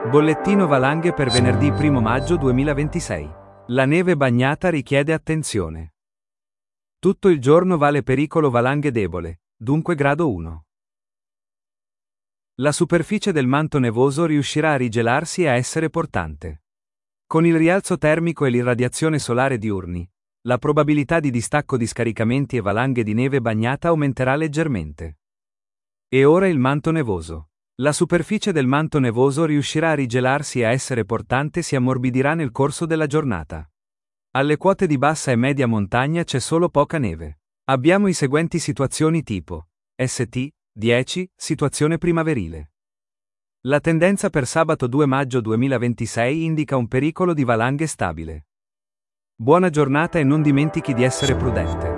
Bollettino valanghe per venerdì 1 maggio 2026. La neve bagnata richiede attenzione. Tutto il giorno vale pericolo valanghe debole, dunque grado 1. La superficie del manto nevoso riuscirà a rigelarsi e a essere portante. Con il rialzo termico e l'irradiazione solare diurni, la probabilità di distacco di scaricamenti e valanghe di neve bagnata aumenterà leggermente. E ora il manto nevoso. La superficie del manto nevoso riuscirà a rigelarsi e a essere portante e si ammorbidirà nel corso della giornata. Alle quote di bassa e media montagna c'è solo poca neve. Abbiamo i seguenti situazioni tipo ST 10, situazione primaverile. La tendenza per sabato 2 maggio 2026 indica un pericolo di valanghe stabile. Buona giornata e non dimentichi di essere prudente.